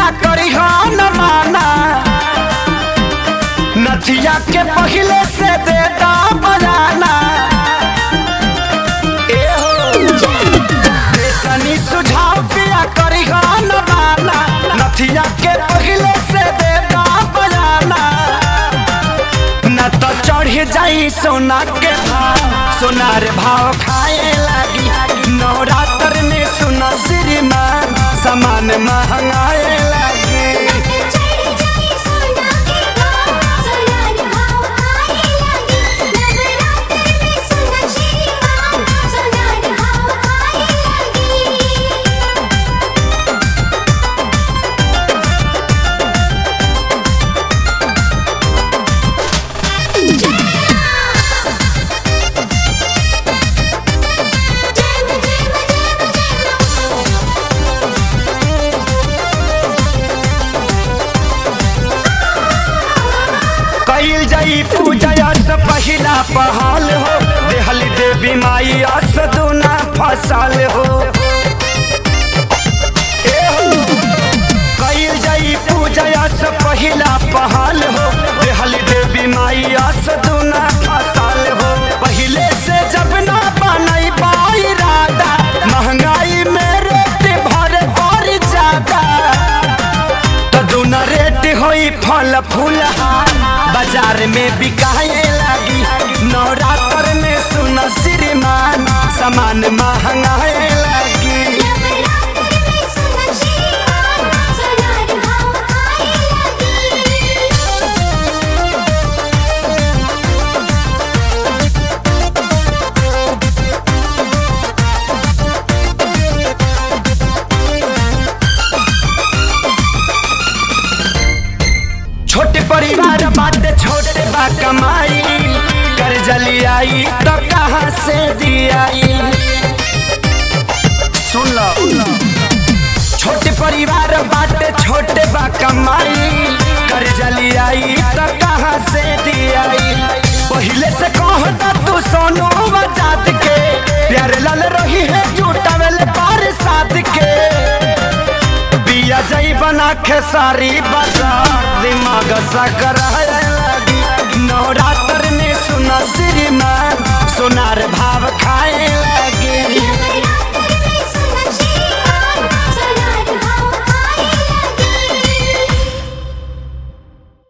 पिया करी न माना नथिया के पहले से देता बजाना तनी सुझाव पिया करी न माना नथिया के पहले से देता बजाना न तो चढ़ जाई सोना के भाव सोनार भाव खाए लगी नवरात्र में सुना श्रीमान सामान महंगाए लगी कईल जाई पूजा से पहिला पहल हो देहल देवी माई अस दूना फसल हो कईल जाई पूजा से पहिला पहल हो देहल देवी माई अस दूना फसल हो पहले से जब ना बनई पाई राधा महंगाई में रेट भर और ज्यादा तो दूना रेट होई फल फूल बाजार में बिकाए लगी नवरात्र में सुना श्रीमान सामान महंगाए लगी छोटे परिवार बाटे छोटे बा कमाई कर्जा लियाई तो कहाँ से दियाई सुन लो छोटे परिवार बाटे छोटे बा कमाई कर्जा लियाई तो कहाँ से दियाई पहले से कहता तू सोनू आजाद के प्यार लाल रही है झूठा वेले पार साथ के बिया जाई बना खेसारी बाजार दिमाग सा कर